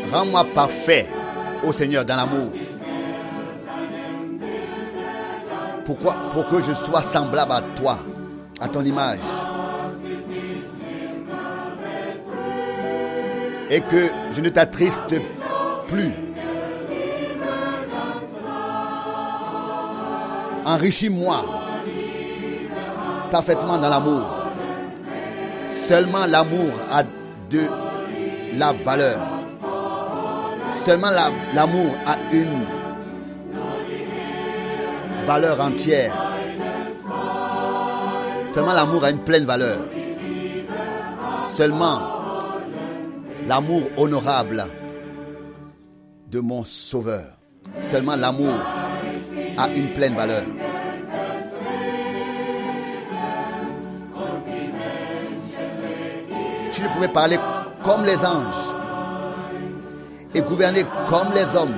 Rends-moi parfait, ô Seigneur, dans l'amour. Pourquoi? Pour que je sois semblable à toi, à ton image. Et que je ne t'attriste plus. Enrichis-moi parfaitement dans l'amour. Seulement l'amour a de la valeur. Seulement l'amour a une valeur entière. Seulement l'amour a une pleine valeur. Seulement l'amour honorable de mon Sauveur. Seulement l'amour a une pleine valeur. Tu pouvais parler comme les anges et gouverner comme les hommes.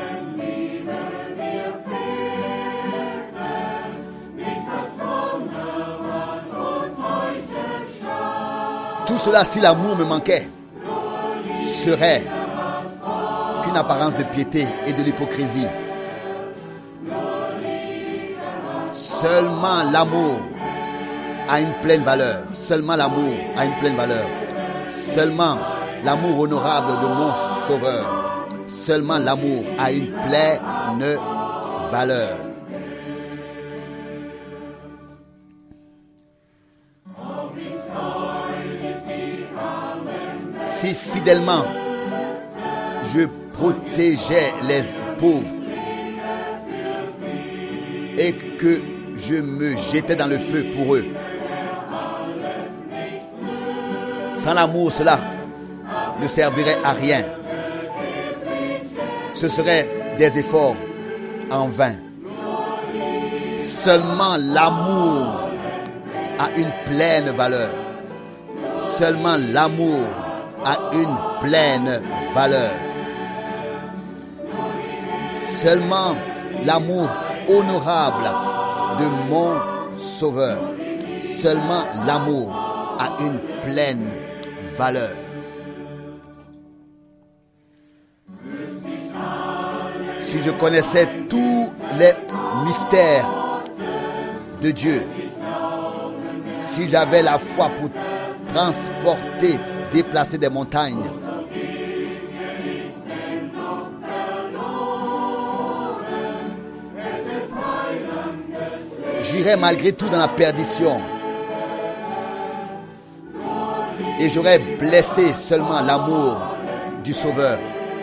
Tout cela, si l'amour me manquait, serait qu'une apparence de piété et de l'hypocrisie. Seulement l'amour a une pleine valeur. Seulement l'amour a une pleine valeur. Seulement l'amour honorable de mon Sauveur. Seulement l'amour a une pleine valeur. Si fidèlement je protégeais les pauvres et que je me jetais dans le feu pour eux, sans l'amour, cela ne servirait à rien. Ce serait des efforts en vain. Seulement l'amour a une pleine valeur. Seulement l'amour a une pleine valeur. Seulement l'amour honorable de mon Sauveur. Seulement l'amour a une pleine valeur. Si je connaissais tous les mystères de Dieu, si j'avais la foi pour transporter, déplacer des montagnes, j'irais malgré tout dans la perdition et j'aurais blessé seulement l'amour du Sauveur.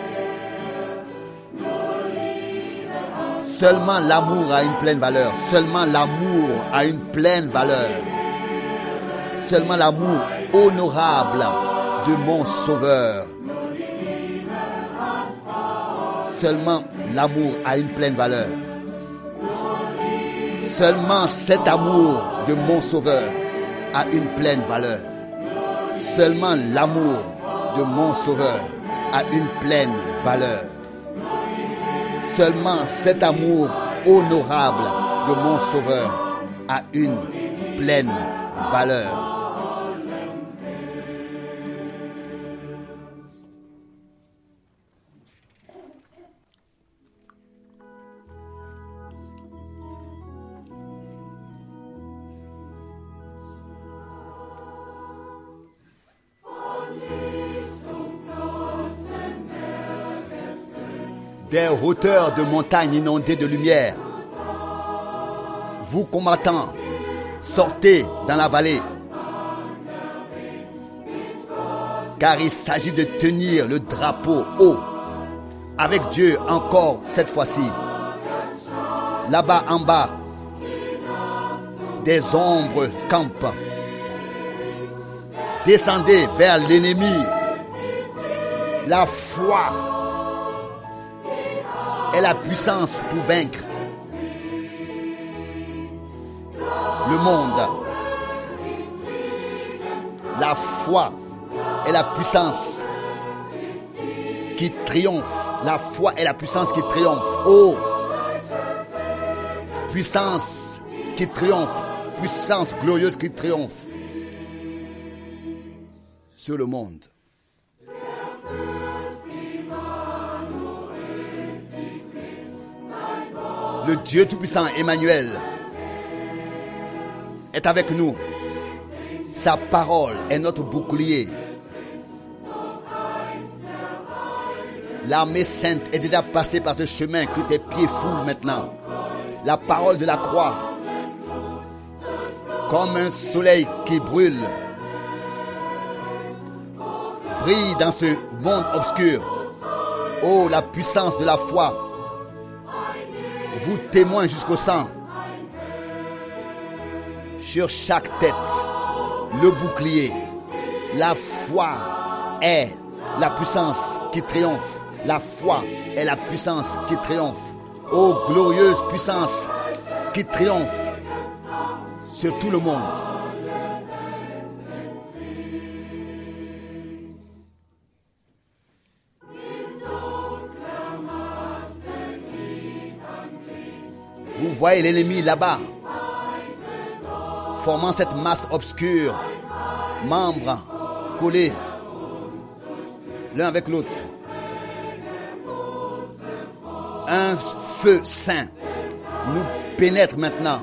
Seulement l'amour a une pleine valeur. Seulement l'amour a une pleine valeur. Seulement l'amour honorable de mon Sauveur. Seulement l'amour a une pleine valeur. Seulement cet amour de mon Sauveur a une pleine valeur. Seulement l'amour de mon Sauveur a une pleine valeur. Seulement cet amour honorable de mon Sauveur a une pleine valeur. Des hauteurs de montagnes inondées de lumière. Vous combattants, sortez dans la vallée. Car il s'agit de tenir le drapeau haut. Avec Dieu encore cette fois-ci. Là-bas en bas, des ombres campent. Descendez vers l'ennemi. La foi est la puissance pour vaincre le monde. La foi est la puissance qui triomphe. La foi est la puissance qui triomphe. Oh, puissance qui triomphe. Puissance glorieuse qui triomphe sur le monde. Le Dieu Tout-Puissant, Emmanuel, est avec nous. Sa parole est notre bouclier. L'armée sainte est déjà passée par ce chemin que tes pieds foulent maintenant. La parole de la croix, comme un soleil qui brûle, brille dans ce monde obscur. Oh, la puissance de la foi vous témoigne jusqu'au sang. Sur chaque tête, le bouclier. La foi est la puissance qui triomphe. La foi est la puissance qui triomphe. Oh, glorieuse puissance qui triomphe sur tout le monde. Vous voyez l'ennemi là-bas, formant cette masse obscure, membres collés l'un avec l'autre. Un feu saint nous pénètre maintenant.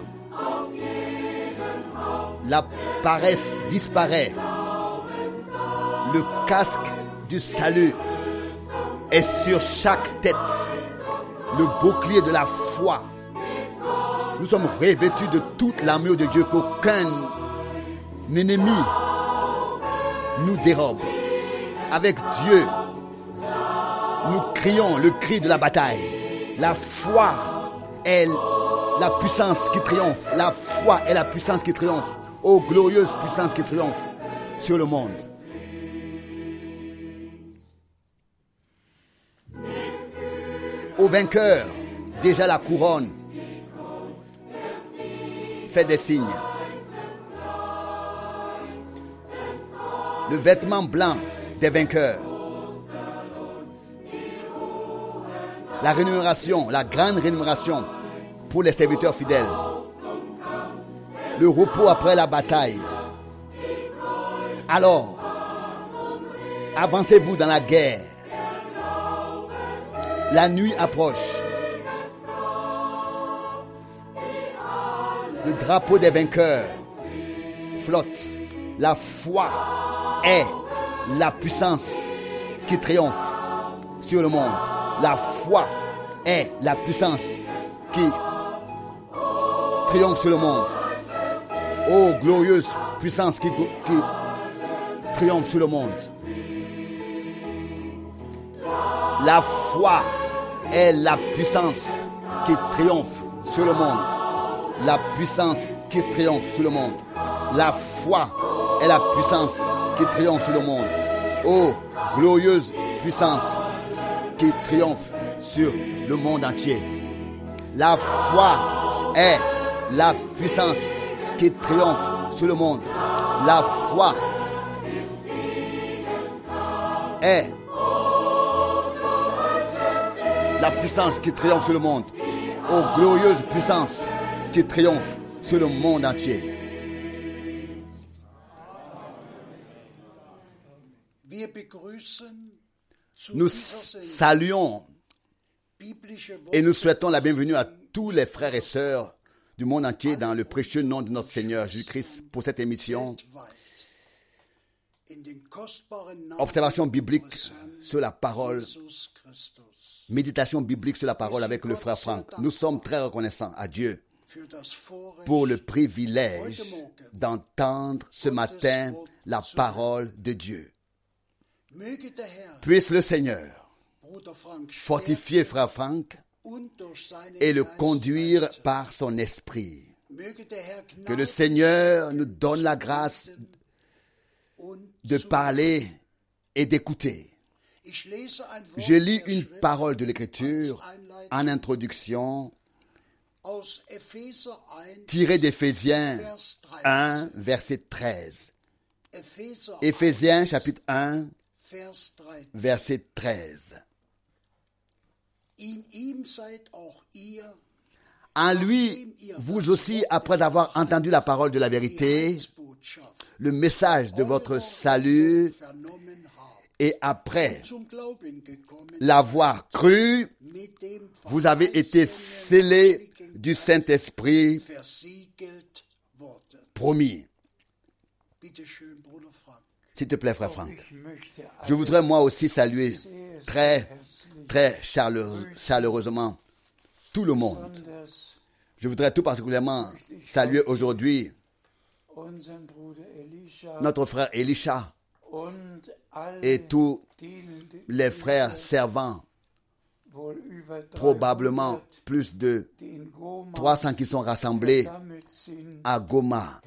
La paresse disparaît. Le casque du salut est sur chaque tête. Le bouclier de la foi. Nous sommes revêtus de toute l'armure de Dieu, qu'aucun ennemi nous dérobe. Avec Dieu, nous crions le cri de la bataille. La foi est la puissance qui triomphe. La foi est la puissance qui triomphe. Ô glorieuse puissance qui triomphe sur le monde. Au vainqueur, déjà la couronne fait des signes. Le vêtement blanc des vainqueurs. La rémunération, la grande rémunération pour les serviteurs fidèles. Le repos après la bataille. Alors, avancez-vous dans la guerre. La nuit approche. Le drapeau des vainqueurs flotte. La foi est la puissance qui triomphe sur le monde. La foi est la puissance qui triomphe sur le monde. Oh, glorieuse puissance qui triomphe sur le monde. La foi est la puissance qui triomphe sur le monde. La puissance qui triomphe sur le monde. La foi est la puissance qui triomphe sur le monde. Oh, glorieuse puissance qui triomphe sur le monde entier. La foi est la puissance qui triomphe sur le monde. La foi est la puissance qui triomphe sur le monde. Oh, glorieuse puissance qui triomphe sur le monde entier. Nous saluons et nous souhaitons la bienvenue à tous les frères et sœurs du monde entier dans le précieux nom de notre Seigneur Jésus-Christ pour cette émission. Observation biblique sur la parole, méditation biblique sur la parole avec le frère Franck. Nous sommes très reconnaissants à Dieu pour le privilège d'entendre ce matin la parole de Dieu. Puisse le Seigneur fortifier frère Franck et le conduire par son esprit. Que le Seigneur nous donne la grâce de parler et d'écouter. Je lis une parole de l'Écriture en introduction tirée d'Éphésiens 1, verset 13. Éphésiens chapitre 1, verset 13. En lui, vous aussi, après avoir entendu la parole de la vérité, le message de votre salut, Et après l'avoir cru, vous avez été scellés du Saint-Esprit promis. S'il te plaît, frère Franck. Je voudrais moi aussi saluer très, très chaleureusement tout le monde. Je voudrais tout particulièrement saluer aujourd'hui notre frère Elisha et tous les frères servants, probablement plus de 300 qui sont rassemblés à Goma.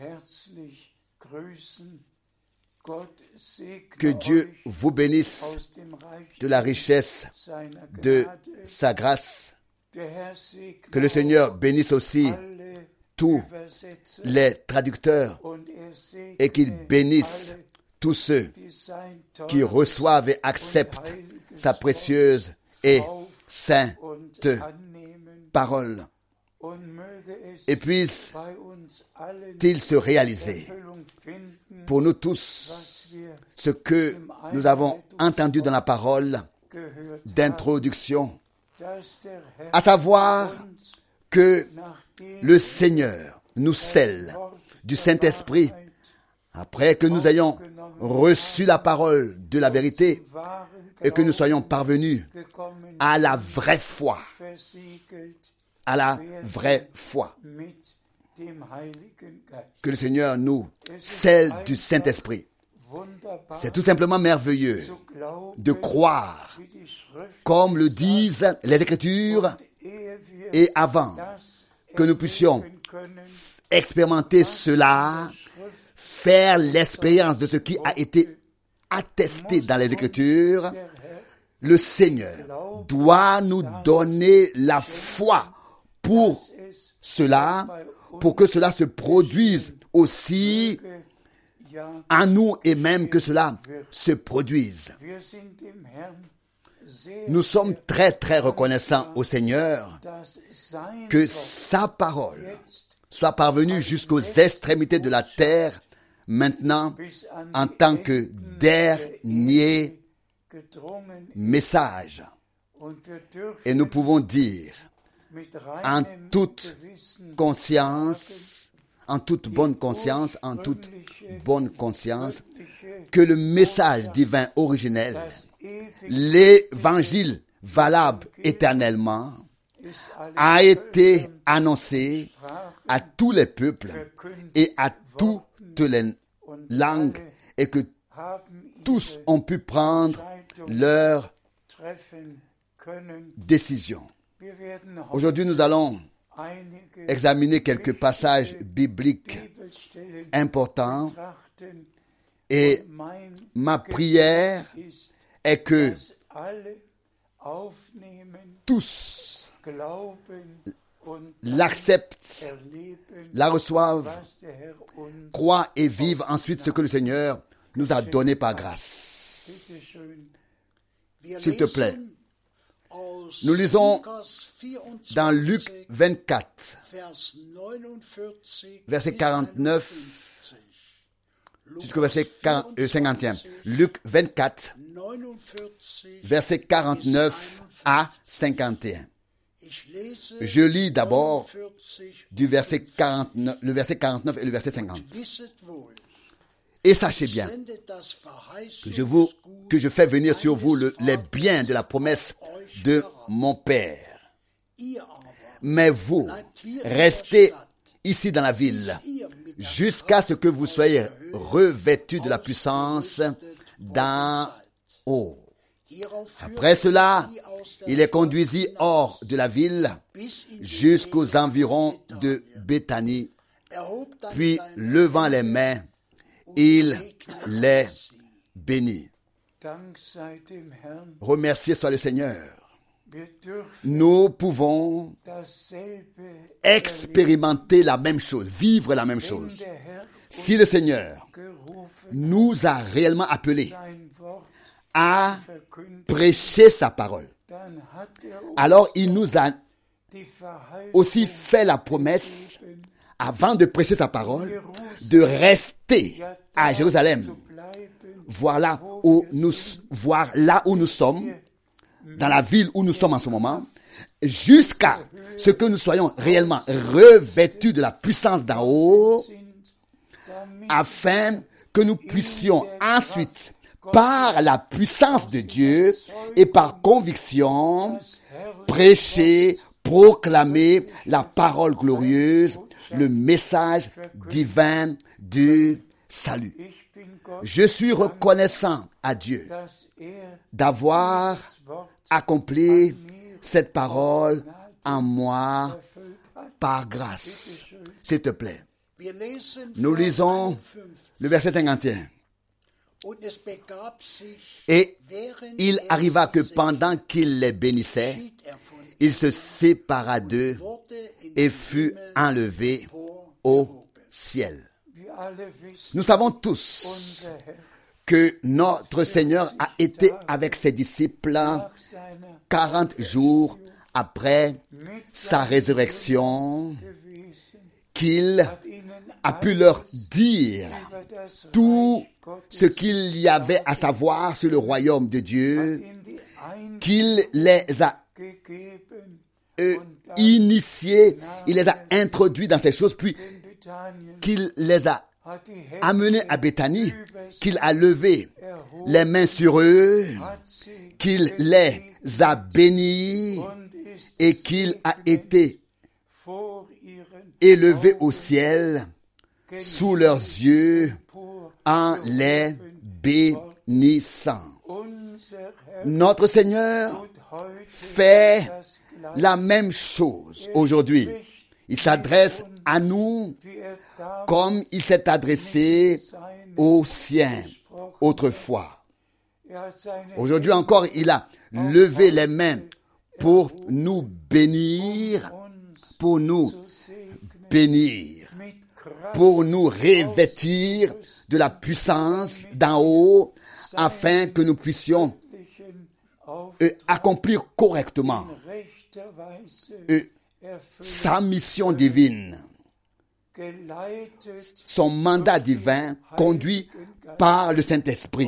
Que Dieu vous bénisse de la richesse de sa grâce. Que le Seigneur bénisse aussi tous les traducteurs et qu'il bénisse tous ceux qui reçoivent et acceptent sa précieuse et sainte parole. Et puisse-t-il se réaliser pour nous tous ce que nous avons entendu dans la parole d'introduction, à savoir que le Seigneur nous scelle du Saint-Esprit après que nous ayons reçu la parole de la vérité et que nous soyons parvenus à la vraie foi. À la vraie foi. Que le Seigneur nous scelle du Saint-Esprit. C'est tout simplement merveilleux de croire, comme le disent les Écritures, et avant que nous puissions expérimenter cela, faire l'expérience de ce qui a été attesté dans les Écritures, le Seigneur doit nous donner la foi pour cela, pour que cela se produise aussi en nous et même que cela se produise. Nous sommes très très reconnaissants au Seigneur que sa parole soit parvenue jusqu'aux extrémités de la terre maintenant en tant que dernier message. Et nous pouvons dire en toute conscience, en toute bonne conscience, que le message divin originel, l'évangile valable éternellement, a été annoncé à tous les peuples et à toutes les langues et que tous ont pu prendre leur décision. Aujourd'hui, nous allons examiner quelques passages bibliques importants et ma prière est que tous l'acceptent, la reçoivent, croient et vivent ensuite ce que le Seigneur nous a donné par grâce. S'il te plaît. Nous lisons dans Luc 24, verset 49 jusqu'au verset 51. Luc 24, verset 49 à 51. Je lis d'abord du verset 49, le verset 49 et le verset 50. Et sachez bien que je fais venir sur vous les biens de la promesse de mon Père. Mais vous, restez ici dans la ville jusqu'à ce que vous soyez revêtus de la puissance d'en haut. Après cela, il les conduisit hors de la ville jusqu'aux environs de Béthanie. Puis, levant les mains, il les bénit. Remercié soit le Seigneur. Nous pouvons expérimenter la même chose, vivre la même chose. Si le Seigneur nous a réellement appelés à prêcher sa parole, alors il nous a aussi fait la promesse, avant de prêcher sa parole, de rester à Jérusalem voir là où nous sommes, dans la ville où nous sommes en ce moment, jusqu'à ce que nous soyons réellement revêtus de la puissance d'en haut, afin que nous puissions ensuite, par la puissance de Dieu et par conviction, prêcher, proclamer la parole glorieuse, le message divin du salut. Je suis reconnaissant à Dieu d'avoir accompli cette parole en moi par grâce. S'il te plaît. Nous lisons le verset 51. Et il arriva que pendant qu'il les bénissait, il se sépara d'eux et fut enlevé au ciel. Nous savons tous que notre Seigneur a été avec ses disciples 40 jours après sa résurrection, qu'il a pu leur dire tout ce qu'il y avait à savoir sur le royaume de Dieu, qu'il les a initiés, il les a introduits dans ces choses, puis qu'il les a amenés à Béthanie, qu'il a levé les mains sur eux, qu'il les a bénis et qu'il a été élevé au ciel sous leurs yeux en les bénissant. Notre Seigneur fait la même chose aujourd'hui. Il s'adresse à nous comme il s'est adressé aux siens autrefois. Aujourd'hui encore, il a levé les mains pour nous bénir, pour nous revêtir de la puissance d'en haut, afin que nous puissions accomplir correctement sa mission divine, son mandat divin conduit par le Saint-Esprit.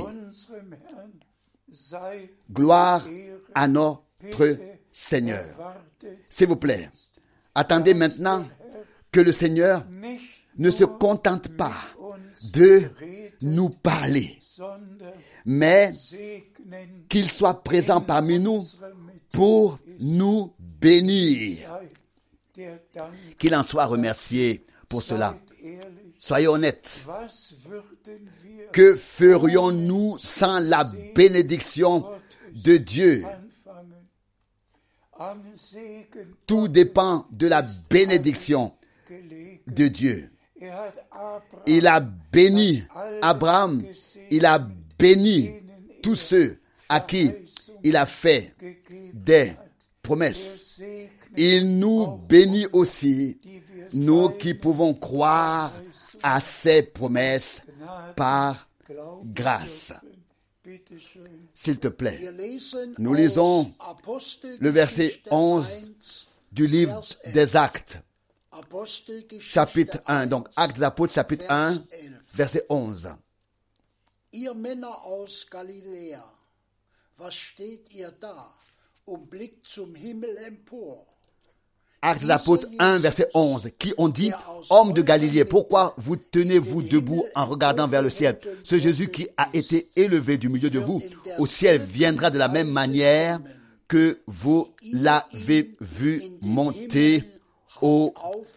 Gloire à notre Seigneur. S'il vous plaît, attendez maintenant que le Seigneur ne se contente pas de nous parler, mais qu'il soit présent parmi nous pour nous bénir. Qu'il en soit remercié pour cela. Soyez honnêtes. Que ferions-nous sans la bénédiction de Dieu? Tout dépend de la bénédiction de Dieu. Il a béni Abraham, il a béni tous ceux à qui il a fait des promesses. Il nous bénit aussi, nous qui pouvons croire à ses promesses par grâce. S'il te plaît, nous lisons le verset 11 du livre des Actes, chapitre 1. Donc, Actes des Apôtres, chapitre 1, verset 11. Ihr Männer aus Galiläa, was steht ihr da und blickt zum Himmel empor? Actes des Apôtres 1, verset 11, qui ont dit, hommes de Galilée, pourquoi vous tenez-vous debout en regardant vers le ciel? Ce Jésus qui a été élevé du milieu de vous au ciel viendra de la même manière que vous l'avez vu monter au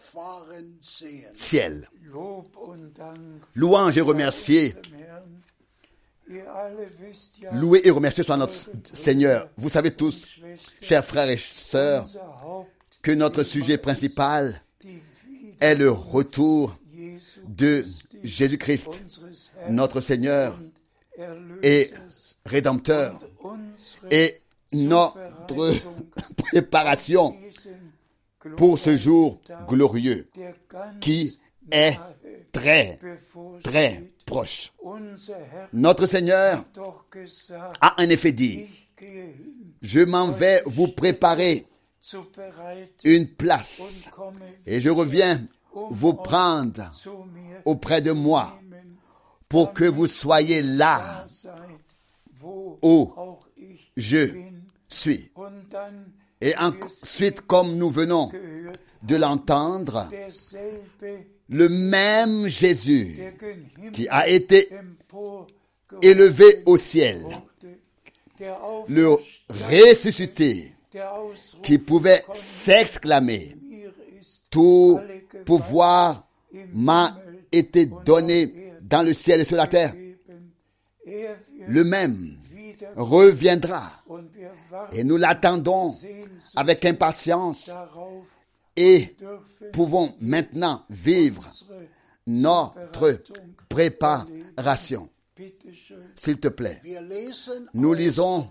ciel. Louange et remercier. Loué et remercié soit notre Seigneur. Vous savez tous, chers frères et sœurs, que notre sujet principal est le retour de Jésus-Christ, notre Seigneur et Rédempteur, et notre préparation pour ce jour glorieux qui est très, très proche. Notre Seigneur a en effet dit, je m'en vais vous préparer une place et je reviens vous prendre auprès de moi pour que vous soyez là où je suis. Et ensuite, comme nous venons de l'entendre, le même Jésus qui a été élevé au ciel, le ressuscité, qui pouvait s'exclamer, tout pouvoir m'a été donné dans le ciel et sur la terre. Le même reviendra et nous l'attendons avec impatience et pouvons maintenant vivre notre préparation. S'il te plaît, nous lisons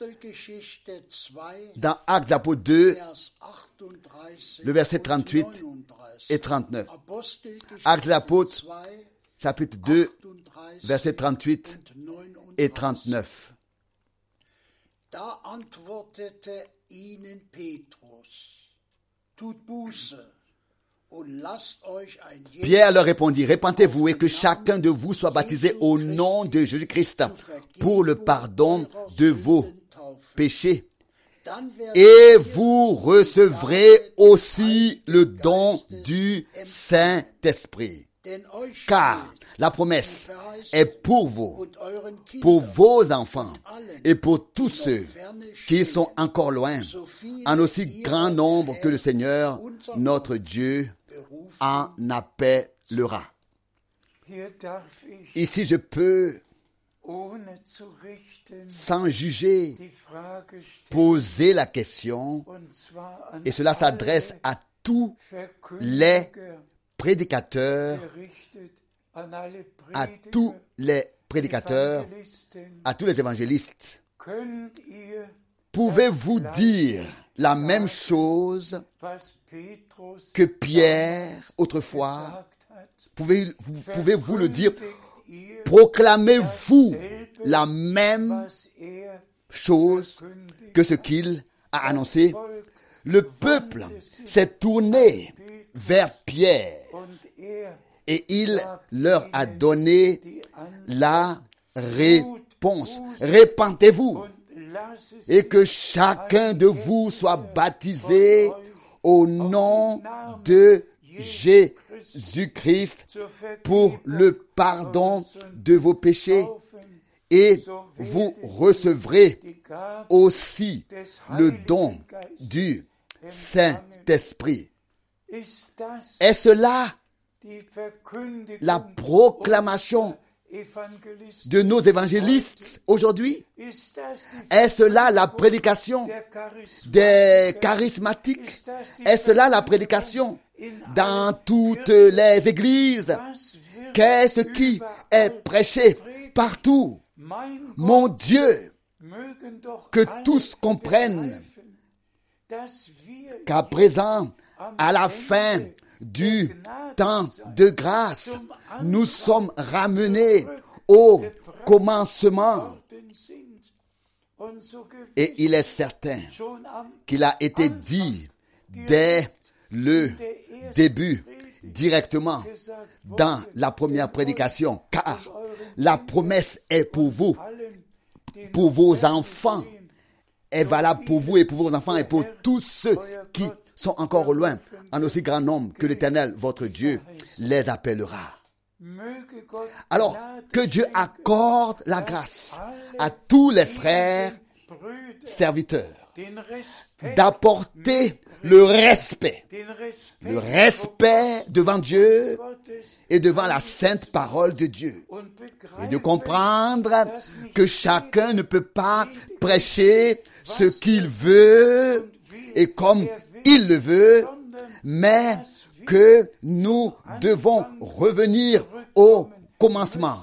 dans Actes des Apôtres 2, le verset 38 et 39. Actes des Apôtres, chapitre 2, verset 38 et 39. Da antwortete ihnen Petrus, tut Buße und lasst euch ein Pierre leur répondit, repentez-vous et que chacun de vous soit baptisé au nom de Jésus-Christ pour le pardon de vos péchés. Et vous recevrez aussi le don du Saint-Esprit. Car la promesse est pour vous, pour vos enfants et pour tous ceux qui sont encore loin, en aussi grand nombre que le Seigneur, notre Dieu, en appellera. Ici, je peux, sans juger, poser la question, et cela s'adresse à tous les prédicateurs, à tous les prédicateurs, à tous les évangélistes. Pouvez-vous dire la même chose que Pierre autrefois? Pouvez-vous le dire? Proclamez-vous la même chose que ce qu'il a annoncé? Le peuple s'est tourné vers Pierre et il leur a donné la réponse. Repentez-vous et que chacun de vous soit baptisé au nom de Jésus-Christ pour le pardon de vos péchés et vous recevrez aussi le don du Saint-Esprit. Est-ce là la proclamation de nos évangélistes aujourd'hui? Est-ce là la prédication des charismatiques? Est-ce là la prédication dans toutes les églises? Qu'est-ce qui est prêché partout? Mon Dieu, que tous comprennent qu'à présent, à la fin du temps de grâce, nous sommes ramenés au commencement. Et il est certain qu'il a été dit dès le début, directement dans la première prédication, car la promesse est pour vous, pour vos enfants, est valable pour vous et pour vos enfants et pour tous ceux qui sont encore au loin, en aussi grand nombre que l'Éternel, votre Dieu, les appellera. Alors, que Dieu accorde la grâce à tous les frères serviteurs d'apporter le respect devant Dieu et devant la sainte parole de Dieu, et de comprendre que chacun ne peut pas prêcher ce qu'il veut et comme il le veut, mais que nous devons revenir au commencement,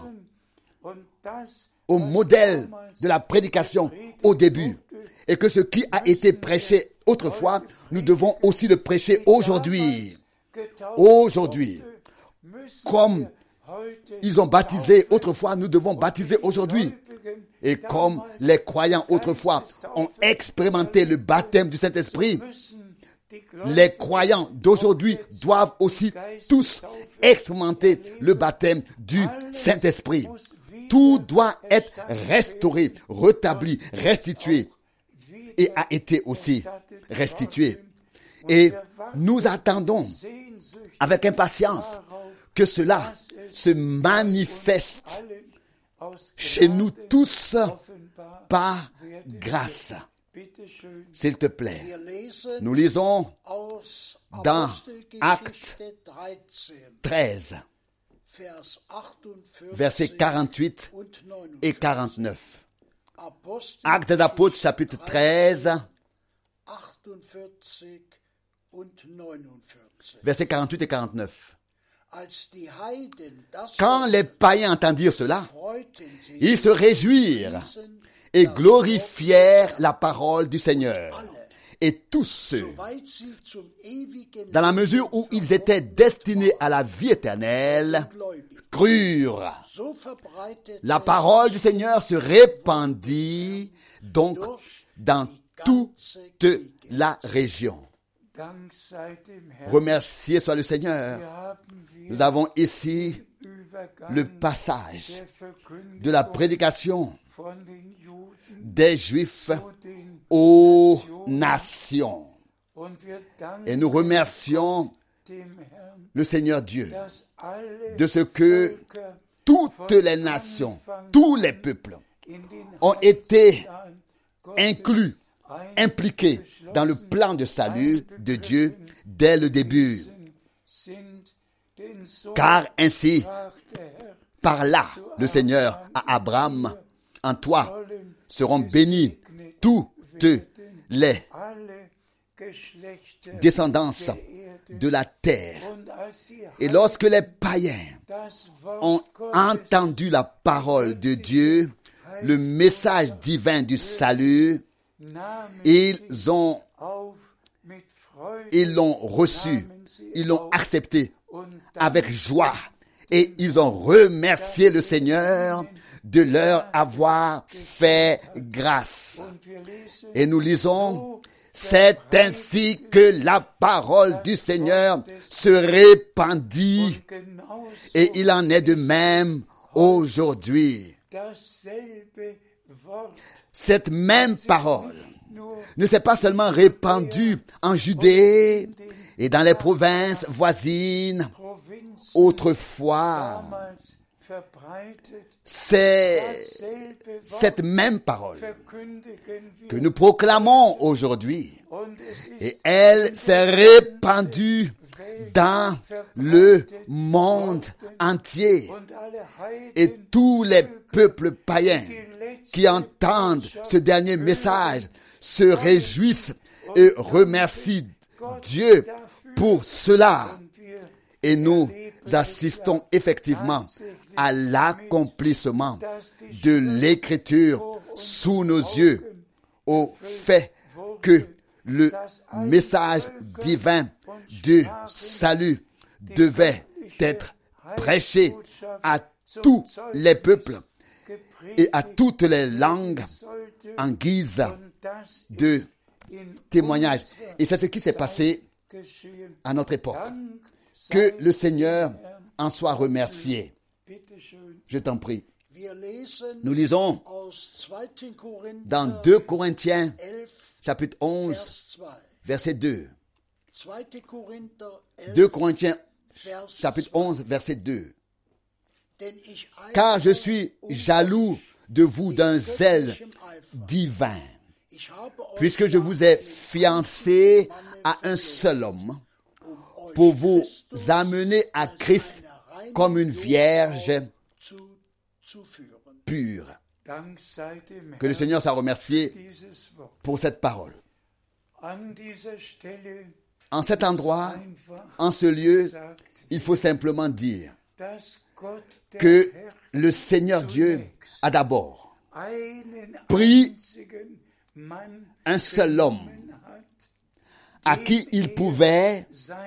au modèle de la prédication au début, et que ce qui a été prêché autrefois, nous devons aussi le prêcher aujourd'hui. Aujourd'hui, comme ils ont baptisé autrefois, nous devons baptiser aujourd'hui. Et comme les croyants autrefois ont expérimenté le baptême du Saint-Esprit, les croyants d'aujourd'hui doivent aussi tous expérimenter le baptême du Saint-Esprit. Tout doit être restauré, rétabli, restitué et a été aussi restitué. Et nous attendons avec impatience que cela se manifeste chez nous tous par grâce. S'il te plaît, nous lisons dans Actes 13, versets 48 et 49. Actes des Apôtres, chapitre 13, versets 48 et 49. Quand les païens entendirent cela, ils se réjouirent et glorifièrent la parole du Seigneur. Et tous ceux, dans la mesure où ils étaient destinés à la vie éternelle, crurent. La parole du Seigneur se répandit donc dans toute la région. Remercié soit le Seigneur. Nous avons ici le passage de la prédication des Juifs aux nations. Et nous remercions le Seigneur Dieu de ce que toutes les nations, tous les peuples ont été inclus, impliqués dans le plan de salut de Dieu dès le début. Car ainsi parla le Seigneur à Abraham, en toi seront bénies toutes les descendances de la terre. Et lorsque les païens ont entendu la parole de Dieu, le message divin du salut, ils l'ont reçu, ils l'ont accepté avec joie et ils ont remercié le Seigneur de leur avoir fait grâce. Et nous lisons, c'est ainsi que la parole du Seigneur se répandit et il en est de même aujourd'hui. Cette même parole ne s'est pas seulement répandue en Judée et dans les provinces voisines autrefois. C'est cette même parole que nous proclamons aujourd'hui et elle s'est répandue dans le monde entier et tous les peuples païens qui entendent ce dernier message se réjouissent et remercient Dieu pour cela. Et nous assistons effectivement à l'accomplissement de l'Écriture sous nos yeux, au fait que le message divin du salut devait être prêché à tous les peuples et à toutes les langues en guise de témoignage. Et c'est ce qui s'est passé à notre époque. Que le Seigneur en soit remercié. Je t'en prie. Nous lisons dans 2 Corinthiens, chapitre 11, verset 2. 2 Corinthiens, chapitre 11, verset 2. Car je suis jaloux de vous d'un zèle divin, puisque je vous ai fiancé à un seul homme, pour vous amener à Christ comme une vierge pure. Que le Seigneur soit remercié pour cette parole. En cet endroit, en ce lieu, il faut simplement dire que le Seigneur Dieu a d'abord pris un seul homme à qui il pouvait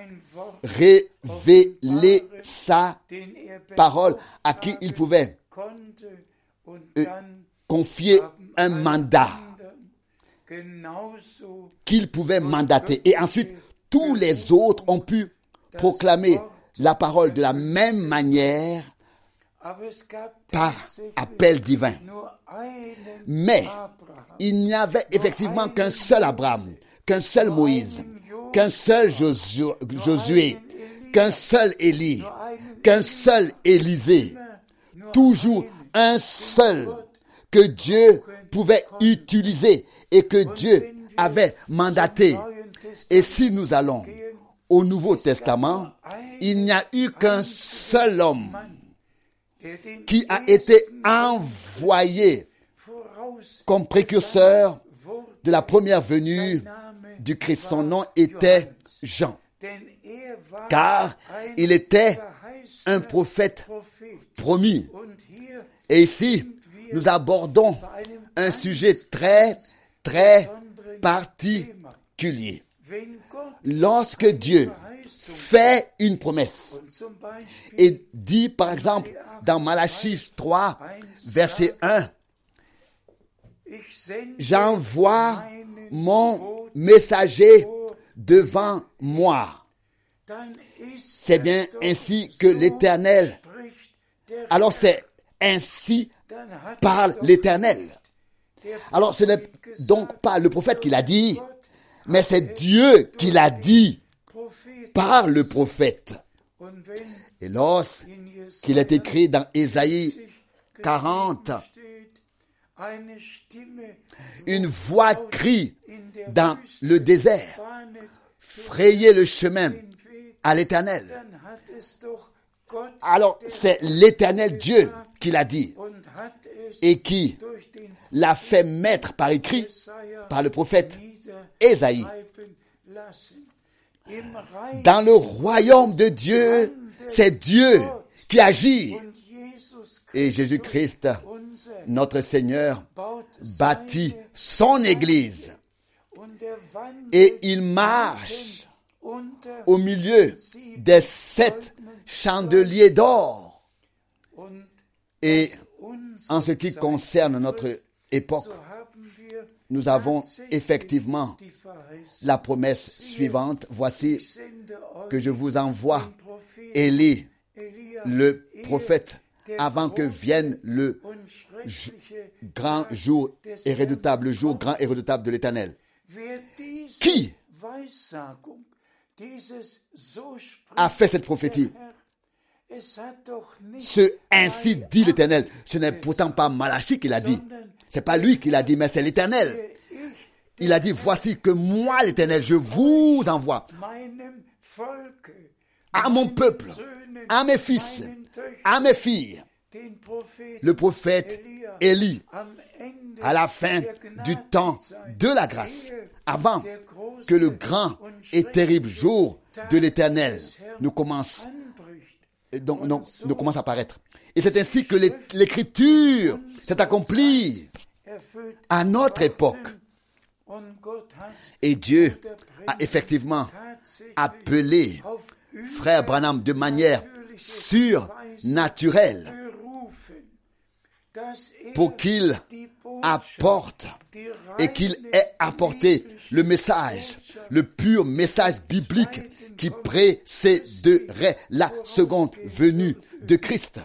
révéler sa parole, à qui il pouvait confier un mandat qu'il pouvait mandater. Et ensuite, tous les autres ont pu proclamer la parole de la même manière par appel divin. Mais il n'y avait effectivement qu'un seul Abraham, qu'un seul Moïse, qu'un seul Josué, qu'un seul Élie, qu'un seul Élisée, toujours un seul que Dieu pouvait utiliser et que Dieu avait mandaté. Et si nous allons au Nouveau Testament, il n'y a eu qu'un seul homme qui a été envoyé comme précurseur de la première venue du Christ. Son nom était Jean, car il était un prophète promis. Et ici, nous abordons un sujet très, très particulier. Lorsque Dieu fait une promesse et dit, par exemple, dans Malachie 3, verset 1, « J'envoie mon messager devant moi. » C'est bien ainsi que l'Éternel. Alors c'est ainsi parle l'Éternel. Alors ce n'est donc pas le prophète qui l'a dit, mais c'est Dieu qui l'a dit par le prophète. Et lorsqu'il est écrit dans Ésaïe 40, une voix crie dans le désert, frayez le chemin à l'Éternel. Alors c'est l'Éternel Dieu qui l'a dit et qui l'a fait mettre par écrit par le prophète Ésaïe. Dans le royaume de Dieu, c'est Dieu qui agit. Et Jésus-Christ, notre Seigneur, bâtit son Église. Et il marche au milieu des 7 chandeliers d'or. Et en ce qui concerne notre époque, nous avons effectivement la promesse suivante. Voici que je vous envoie Élie, le prophète, avant que vienne le grand jour et redoutable, le jour grand et redoutable de l'Éternel. Qui a fait cette prophétie? Ainsi dit l'Éternel. Ce n'est pourtant pas Malachie qui l'a dit. C'est pas lui qui l'a dit, mais c'est l'Éternel. Il a dit, voici que moi, l'Éternel, je vous envoie à mon peuple, à mes fils, à mes filles, le prophète Élie, à la fin du temps de la grâce, avant que le grand et terrible jour de l'Éternel ne commence à paraître. Et c'est ainsi que l'Écriture s'est accomplie à notre époque. Et Dieu a effectivement appelé frère Branham de manière surnaturelle pour qu'il apporte et qu'il ait apporté le message, le pur message biblique qui précéderait la seconde venue de Christ.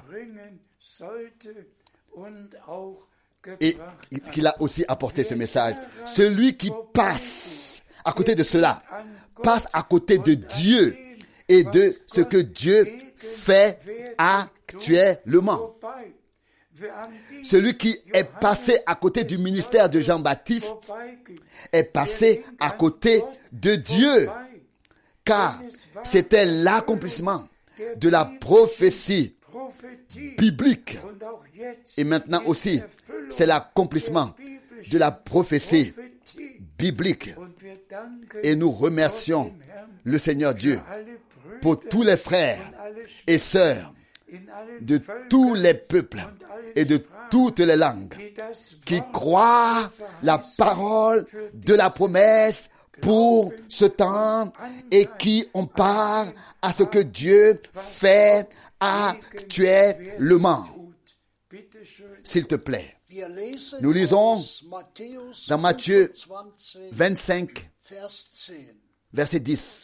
Et qu'il a aussi apporté ce message. Celui qui passe à côté de cela, passe à côté de Dieu et de ce que Dieu fait actuellement. Celui qui est passé à côté du ministère de Jean-Baptiste est passé à côté de Dieu, car c'était l'accomplissement de la prophétie biblique. Et maintenant aussi, c'est l'accomplissement de la prophétie biblique. Et nous remercions le Seigneur Dieu pour tous les frères et sœurs de tous les peuples et de toutes les langues qui croient la parole de la promesse pour ce temps et qui ont part à ce que Dieu fait actuellement. S'il te plaît, nous lisons dans Matthieu 25, verset 10.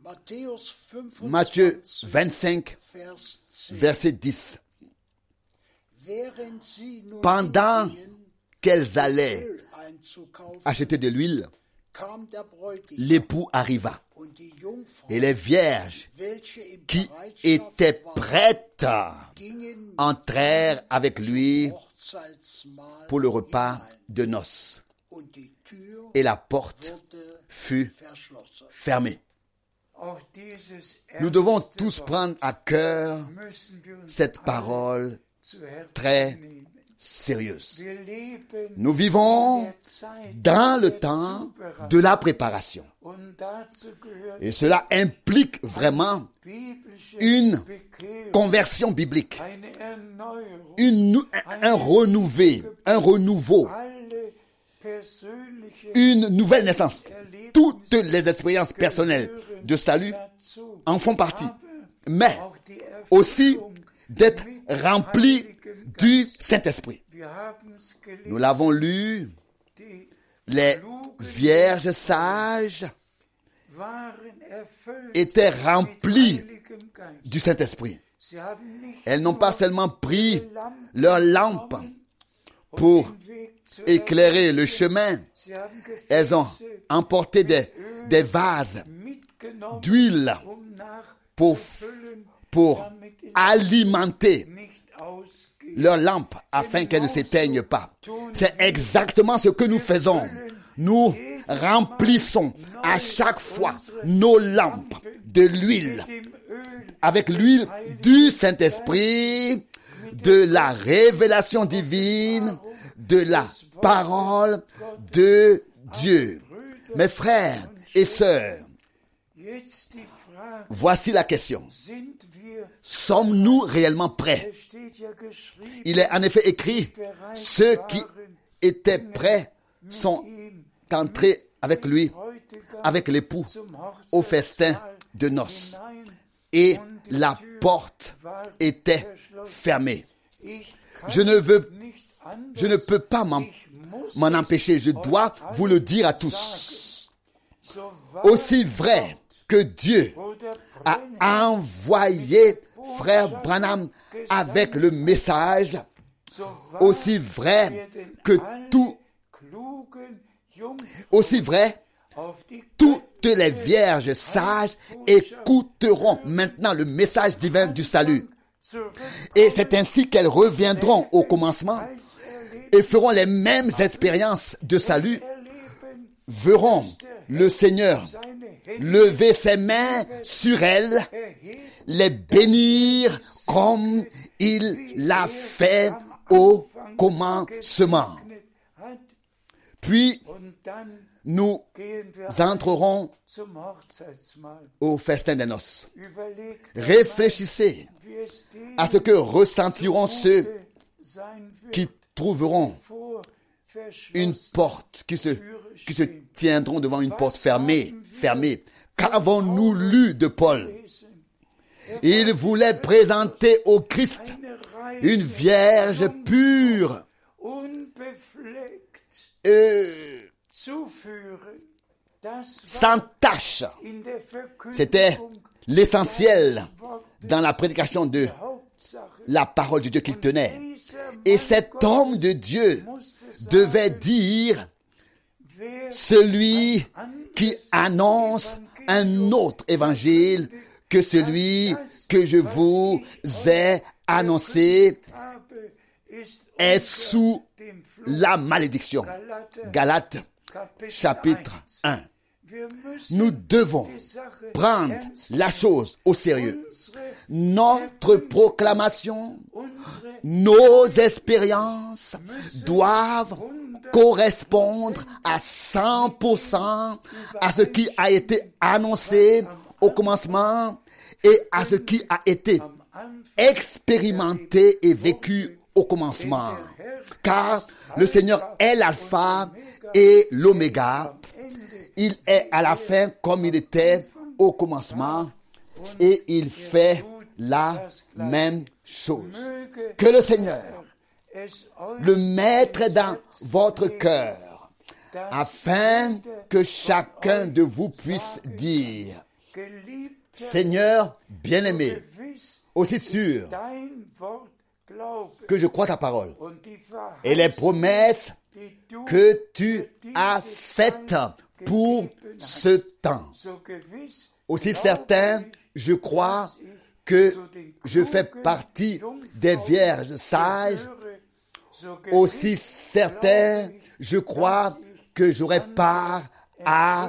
Matthieu 25, Vers 10. verset 10. Während sie nun Pendant hingingen, qu'elles allaient Öl einzukaufen, acheter de l'huile, kam der Bräutigam l'époux arriva. und die Jungfrau, Et les vierges welche in qui Bereitschaft étaient waren, prêtes gingen entrèrent avec lui zum Hochzeitsmahl pour le repas hinein, de noces. und die Tür Et la porte wurde fut verschlossen. fermée. Auch dieses Nous devons ernste tous Wort prendre à cœur müssen wir uns cette alle parole zu Herzen très nehmen. sérieuse. Wir leben Nous in vivons der Zeit dans le der temps Zubereitung. de la préparation. Und dazu gehört Et cela implique vraiment biblische une Bekehrung, conversion biblique, eine Erneuerung, un renouveau, alle persönliche une nouvelle naissance. Toutes les expériences personnelles de salut dazu, en font partie, aber mais auch die aussi Erfüllung d'être mit rempli Heiligem du Geist. Saint-Esprit. Wir haben's gelesen, Nous l'avons lu, die les klugen vierges sages waren erfüllt étaient mit remplies Heiligem Geist. du Saint-Esprit. Sie haben nicht Elles n'ont pas seulement pris leur leur lampe pour éclairer le chemin, elles ont emporté des vases d'huile pour alimenter leur lampe afin qu'elle ne s'éteigne pas. C'est exactement ce que nous faisons. Nous remplissons à chaque fois nos lampes de l'huile, avec l'huile du Saint-Esprit, de la révélation divine, de la parole de Dieu. Mes frères et sœurs, voici la question. Sommes-nous réellement prêts? Il est en effet écrit, ceux qui étaient prêts sont entrés avec lui, avec l'époux, au festin de noces. Et la porte était fermée. Je ne peux pas m'en empêcher. Je dois vous le dire à tous. Aussi vrai que Dieu a envoyé frère Branham avec le message, aussi vrai que aussi vrai, toutes les vierges sages écouteront maintenant le message divin du salut. Et c'est ainsi qu'elles reviendront au commencement et feront les mêmes expériences de salut, verront le Seigneur lever ses mains sur elles, les bénir comme il l'a fait au commencement. Puis, nous entrerons au festin des noces. Réfléchissez à ce que ressentiront ceux qui trouveront une porte, qui se tiendront devant une porte fermée. Qu'avons-nous lu de Paul? Il voulait présenter au Christ une vierge pure, sans tache. C'était l'essentiel dans la prédication de la parole de Dieu qu'il tenait. Et cet homme de Dieu devait dire, celui qui annonce un autre évangile que celui que je vous ai annoncé est sous la malédiction. Galates chapitre 1. Nous devons prendre la chose au sérieux. Notre proclamation, nos expériences doivent correspondre à 100% à ce qui a été annoncé au commencement et à ce qui a été expérimenté et vécu au commencement. Car le Seigneur est l'alpha et l'oméga. Il est à la fin comme il était au commencement et il fait la même chose. Que le Seigneur le mette dans votre cœur afin que chacun de vous puisse dire, Geliebter, Seigneur bien-aimé, gewiss aussi sûr dein Wort glaube que je crois ta parole und die et les Verheißung, promesses die du que tu as faites pour ce temps. so gewiss Aussi glaube certain, ich, je crois dass ich que zu den je fais klugen partie Jungfrauen des vierges sages. gehöre. So Aussi gewiss certain, glaube ich, je crois dass ich que j'aurai part à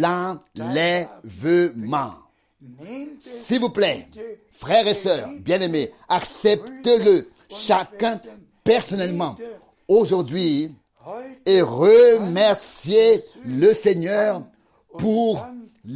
l'enlèvement. nehmt es S'il vous plaît, bitte frères et sœurs, bien-aimés, acceptez-le chacun personnellement aujourd'hui heute et remerciez le Seigneur pour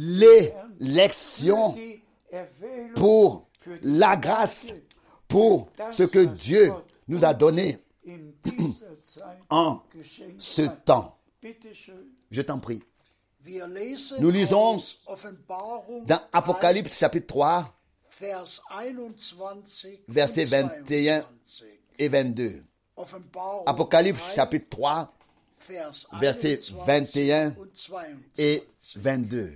l'élection, die Erwählung, pour für die la grâce, pour ce que Dieu nous a donné in dieser Zeit en geschenkt ce hat. temps. Bitte schön. Je t'en prie. Wir lesen Nous lisons aus Offenbarung Dans Apocalypse chapitre 3, 3, Vers 21 versets und 21 22. et 22. Offenbarung Apocalypse 3, chapitre 3, Vers versets 21 21 und 22. et 22.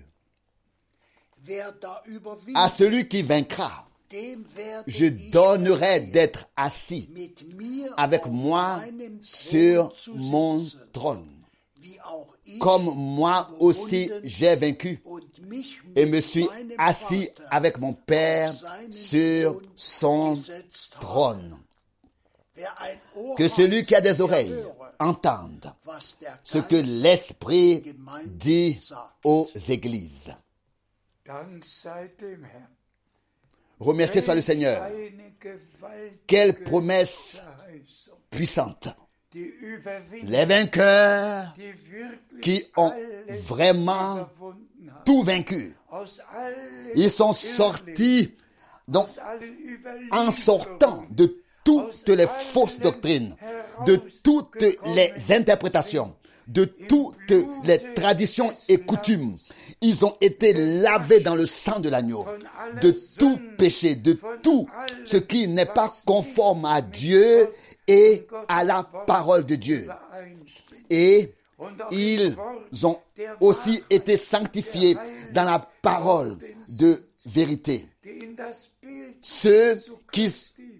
Wer da überwindet, À celui qui vaincra, dem werde je ich donnerai verleihen, d'être assis mit mir avec auf moi meinem sur Thron zu mon sitzen, trône. wie auch ich Comme moi aussi j'ai vaincu und mich et mit me suis meinem assis Vater avec mon Père auf seinen sur Thron son gesetzt habe. trône. Wer ein Ohr Que celui qui a des hat, oreilles der höre, entende was der ce que Geist l'Esprit Gemeinde dit sagt. aux églises. Dank sei dem Herrn. Remerciez soit le Seigneur. Eine gewaltige Quelle promesse Verheißung, puissante. die überwindet, Les vainqueurs die wirklich qui ont alles vraiment überwunden haben. tout vaincu. Aus allen Ils sont Irrlichtern, sortis donc, aus allen en Überlieferungen, sortant de toutes les fausses doctrines, de toutes les interprétations, de toutes les traditions et coutumes. Ils ont été lavés dans le sang de l'agneau, de tout péché, de tout ce qui n'est pas conforme à Dieu et à la parole de Dieu. übereinstimmt. Et Und auch ils im Wort ont der aussi Wahrheit, été sanctifiés dans la parole de vérité. die in das Bild Ceux Jesu qui Christi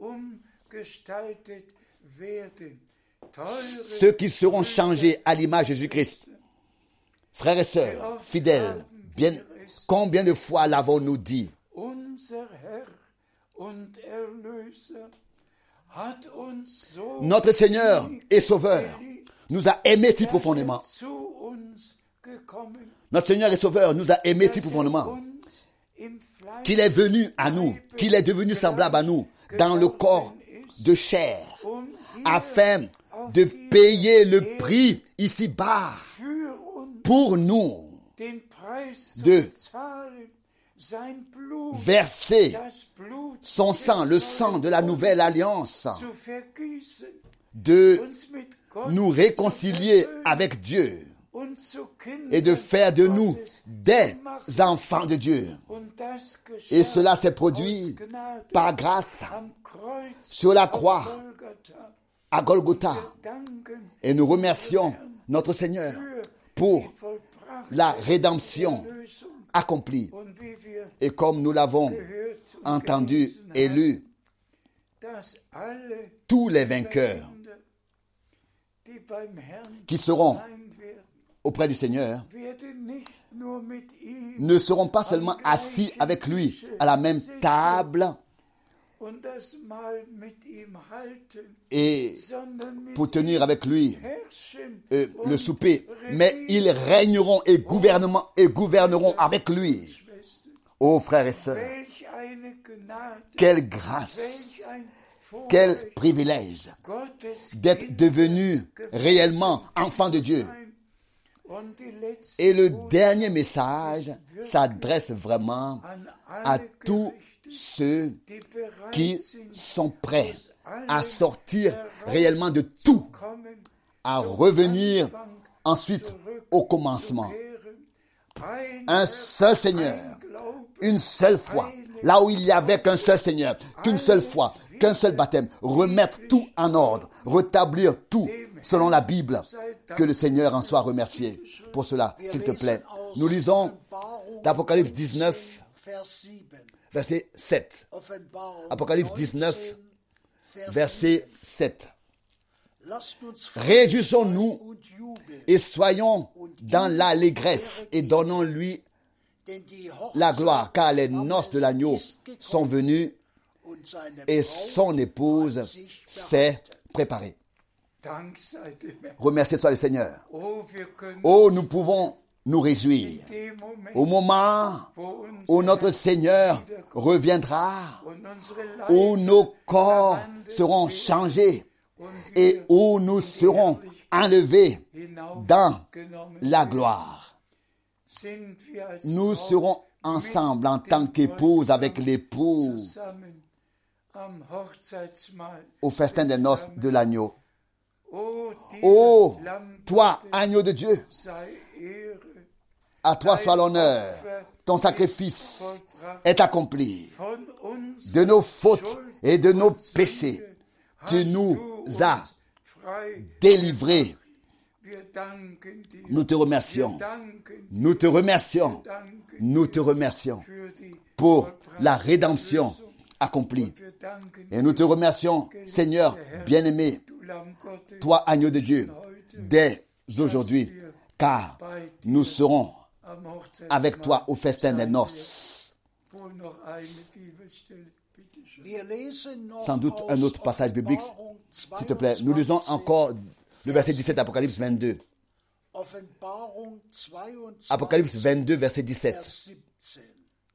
umgestaltet werden. Teure Ceux qui seront changés à l'image de Jésus-Christ. Frères et sœurs, fidèles, bien, combien de fois l'avons-nous dit? unser Herr und Erlöser hat uns so Notre Seigneur et Sauveur nous a aimés si profondément. zu uns gekommen, Notre Seigneur et Sauveur nous a aimés si dass profondément uns im Fleisch qu'il est venu à nous, qu'il est devenu semblable à nous dans le corps de chair, und hier afin de payer le prix ici-bas für uns pour nous, den Preis zu de bezahlen, sein Blut, verser das Blut son sang, le sang de la nouvelle alliance, zu vergießen, de uns mit Gott nous réconcilier avec Dieu und zu Kindern et de faire de nous Gottes des machen. enfants de Dieu. Und das Et geschah cela s'est produit aus Gnade par grâce am Kreuz sur la auf croix Golgatha. à Golgotha. Danken Et nous remercions notre Seigneur für pour die vollbrachte la rédemption Erlösung. accomplie. Und wie wir Et comme nous l'avons gehört und entendu gelesen et haben, lu, dass alle tous les vainqueurs Überwinde, die beim Herrn qui seront sein werden, auprès du Seigneur werden nicht nur mit ihm ne seront pas seulement assis avec lui à la même table und das Mahl mit ihm halten, et sondern mit pour tenir avec lui herrschen le und souper, mais ils régneront et gouverneront avec lui. Schwestern. Ô frères et sœurs, Welch eine Gnade, quelle grâce, welch ein quel Vorrecht, privilège Gottes d'être Kinder devenu réellement enfant de Dieu. sein. Und die letzte Et le Botschaft dernier message s'adresse vraiment an à alle tous Gerichte, ceux die bereit qui sind, sont prêts aus allem à sortir heraus réellement de tout, zu kommen, à zum revenir Anfang ensuite au commencement. zurückzukehren. Un seul Seigneur, Ein Glaube, une seule foi, là où il n'y avait qu'un seul Seigneur, qu'une seule foi, qu'un seul baptême, remettre tout en ordre, rétablir tout selon la Bible. Que le Seigneur en soit remercié pour cela, s'il te plaît. Nous lisons d'Apocalypse 19, Vers 7. verset 7. Offenbarung Apocalypse 19, 19, Vers verset 7. Lasst uns Réjouissons-nous und jubeln, et soyons dans l'allégresse et donnons-lui denn die la Hochzeit gloire, car les des noces de Lammes l'agneau ist gekommen, sont venues und seine et Braut son épouse hat sich s'est bereitet. préparée. Dank sei dem Herrn. Remercié soit le Seigneur. Oh, wir können Oh, nous pouvons nous réjouir dem Moment, au moment wo où unser notre Seigneur reviendra, und unsere où Leiber nos corps seront changés et où nous serons enlevés dans hinaufgenommen la gloire. sind wir als Nous Braut serons ensemble en tant qu'épouse avec l'époux zusammen am Hochzeitsmahl. au festin des noces de l'agneau. Oh, dir, Oh, Lamm toi, Gottes, agneau de Dieu, sei Ehre, à toi soit l'honneur. Ton sacrifice est accompli. von uns De nos fautes et de nos péchés, tu nous as frei. délivrés. Wir danken dir. Nous te remercions. Danken dir. Nous te remercions. Danken Nous te remercions für die pour la rédemption accomplie. Wir danken Et nous te remercions, Seigneur bien-aimé, du Lamm Gottes, toi, agneau de Dieu, dès aujourd'hui, car nous serons am Hochzeitsmahl. avec toi au festin des noces. Wohl noch eine Bibelstelle, bitte schön. Wir lesen noch Sans doute un aus autre passage biblique, Offenbarung s'il te plaît. Nous lisons 22, encore le verset 17 d'Apocalypse 22. Offenbarung 22, Apocalypse 22, verset 17. Vers 17.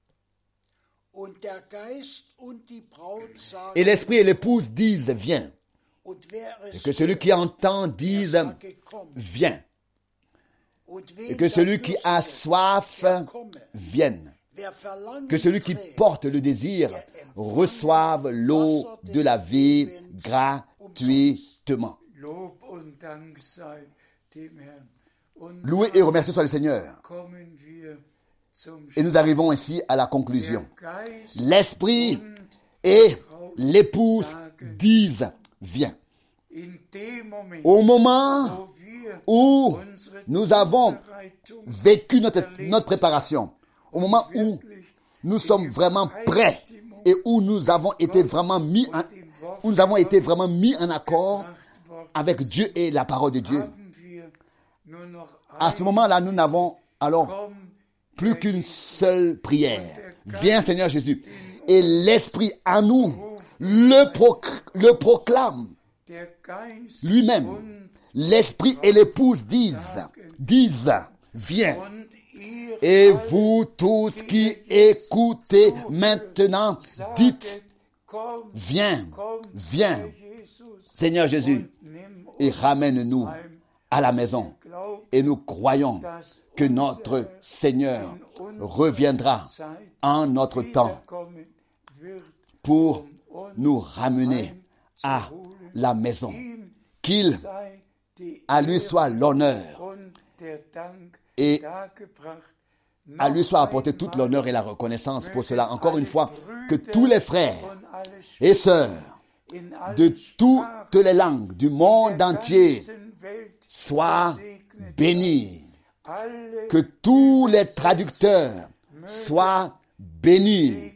Und der Geist und die Braut sagen, Et l'esprit et l'épouse disent, viens. und wer es Et que celui qui entend er dise, sage, komm. viens. Und Et wen que celui der qui dürstet, a soif der komme. vienne. Wer Verlangen Que celui qui trägt, porte le désir reçoive l'eau de la vie gratuitement. Lob und Dank sei dem Herrn. Und Loué et remercié soit le Seigneur. kommen wir zum Et nous arrivons ainsi à la conclusion. Geist L'esprit et l'épouse disent, viens. in dem Moment, Au moment wo wir où unsere nous avons Zubereitung vécu notre préparation, au moment où nous sommes vraiment prêts et où nous avons été vraiment mis en accord avec Dieu et la parole de Dieu. haben wir nur noch À ce moment-là, nous n'avons alors plus qu'une seule prière. Viens, Seigneur Jésus. Et l'Esprit en nous le proclame der Geist lui-même. L'Esprit et l'épouse disent, viens. und ihr Et vous tous qui écoutez maintenant, dites, komm, viens, komm, viens, Herr Jesus, Seigneur Jésus, nimm et uns ramène-nous à la maison. Glaub, Et nous croyons dass que notre Seigneur in reviendra Zeit en notre temps wiederkommen wird, pour uns nous ramener à la maison. Qu'il sei die à lui soit l'honneur und der Dank et dargebracht. à lui soit apporté toute l'honneur et la reconnaissance pour cela. Encore une fois, que tous les frères et sœurs de toutes les langues du monde entier soient bénis. Que tous les traducteurs soient bénis.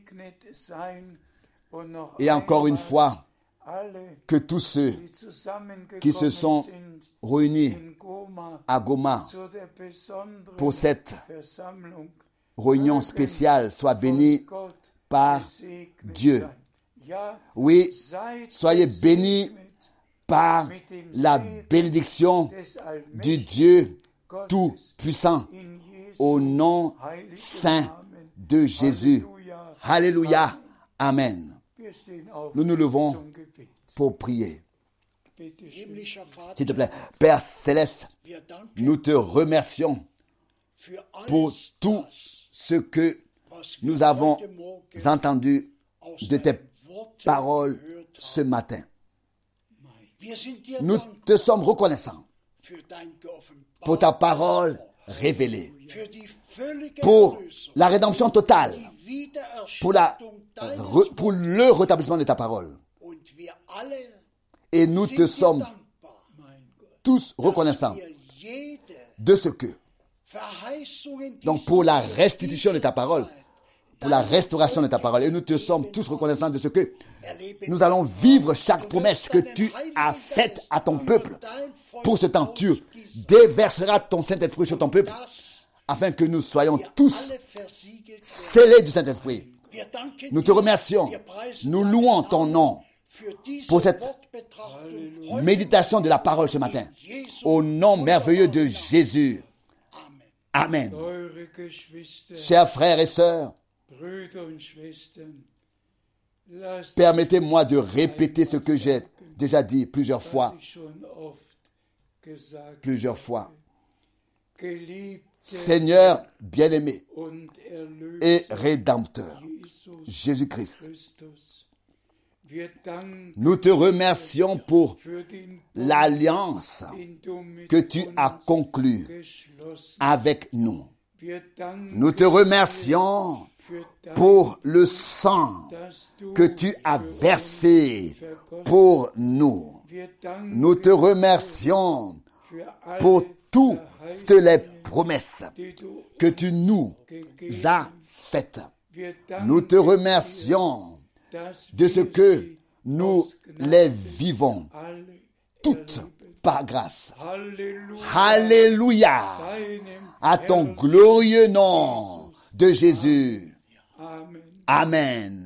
Et encore une fois, que tous ceux qui se sont réunis à Goma pour cette réunion spéciale soient bénis par Dieu. Oui, soyez bénis par la bénédiction du Dieu Tout-Puissant au nom saint de Jésus. Alléluia. Amen. Nous nous levons pour prier. Himmlischer Vater, S'il te plaît, Père Céleste, wir danken nous te remercions für pour alles tout das, ce que was wir nous avons heute Morgen entendu aus de tes deinen Worten paroles gehört ce haben. matin. Wir sind dir Nous dankbar te sommes reconnaissants für dein pour ta geoffenbartes parole Wort, révélée, für die völlige pour Erlösung, la rédemption totale, die pour, la, Wiedererstattung deines pour le rétablissement de ta parole. und wir alle Et nous te sind dir sommes dankbar, tous reconnaissants dass wir jede de ce que Donc pour la restitution de ta parole, pour la restauration de ta parole. Et nous te sommes tous reconnaissants de ce que nous allons vivre chaque promesse que tu as faite à ton peuple. Pour ce temps, tu déverseras ton Saint-Esprit sur ton peuple, afin que nous soyons tous scellés du Saint-Esprit. Nous te remercions, nous louons ton nom pour cette méditation de la parole ce matin. Au nom merveilleux de Jésus. Amen. Chers frères et sœurs, permettez-moi de répéter ce que j'ai déjà dit plusieurs fois. Seigneur bien-aimé et Rédempteur, Jésus-Christ, nous te remercions pour l'alliance que tu as conclue avec nous. Nous te remercions pour le sang que tu as versé pour nous. Nous te remercions pour toutes les promesses que tu nous as faites. Nous te remercions de ce que nous les vivons toutes par grâce. Alléluia à ton glorieux nom de Jésus. Amen.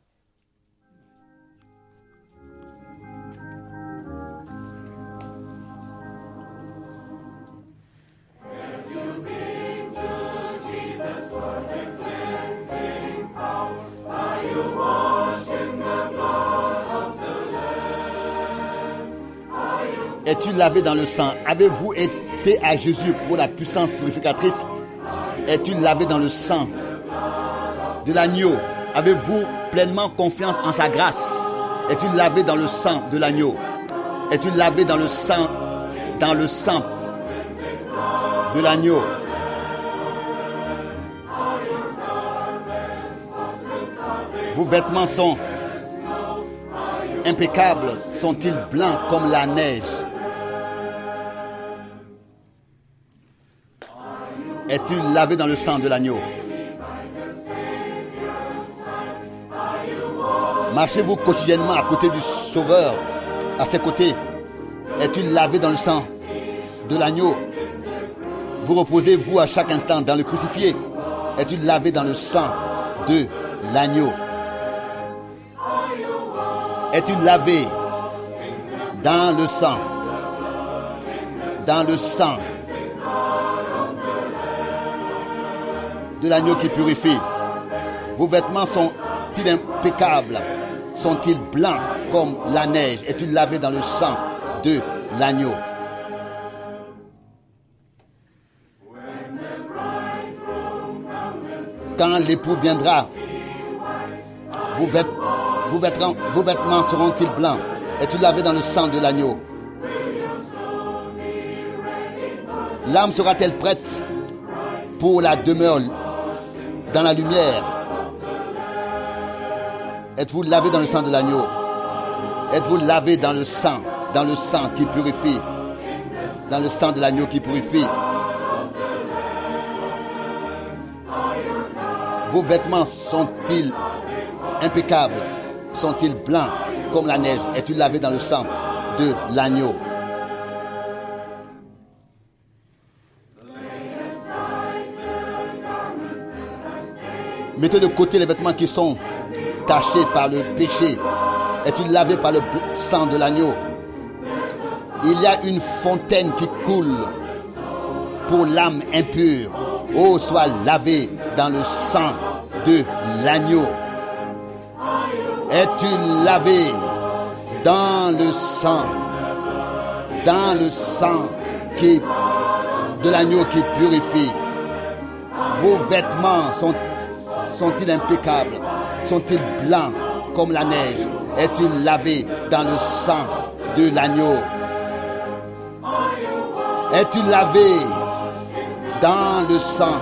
Es-tu lavé dans le sang? Avez-vous été à Jésus pour la puissance purificatrice? Es-tu lavé dans le sang de l'agneau? Avez-vous pleinement confiance en sa grâce? Es-tu lavé dans le sang de l'agneau? Es-tu lavé dans le sang de l'agneau? Vos vêtements sont impeccables, sont-ils blancs comme la neige? Es-tu lavé dans le sang de l'agneau? Marchez-vous quotidiennement à côté du Sauveur, à ses côtés? Es-tu lavé dans le sang de l'agneau? Vous reposez-vous à chaque instant dans le crucifié? Es-tu lavé dans le sang de l'agneau? Es-tu lavé dans le sang de l'agneau qui purifie? Vos vêtements sont-ils impeccables? Sont-ils blancs comme la neige? Es-tu lavé dans le sang de l'agneau? Quand l'époux viendra, vos vêtements seront-ils blancs? Es-tu lavé dans le sang de l'agneau? L'âme sera-t-elle prête pour la demeure dans la lumière? Êtes-vous lavé dans le sang de l'agneau? Êtes-vous lavé dans le sang qui purifie? Dans le sang de l'agneau qui purifie? Vos vêtements sont-ils impeccables? Sont-ils blancs comme la neige? Es-tu lavé dans le sang de l'agneau? Mettez de côté les vêtements qui sont tachés par le péché. Es-tu lavé par le sang de l'agneau? Il y a une fontaine qui coule pour l'âme impure. Oh, sois lavé dans le sang de l'agneau. Es-tu lavé dans le sang de l'agneau qui purifie? Vos vêtements sont-ils impeccables? Sont-ils blancs comme la neige? Es-tu lavé dans le sang de l'agneau? Es-tu lavé dans le sang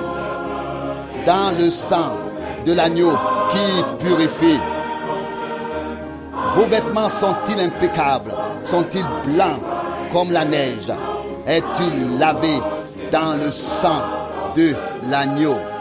de l'agneau qui purifie? Vos vêtements sont-ils impeccables? Sont-ils blancs comme la neige? Es-tu lavé dans le sang de l'agneau.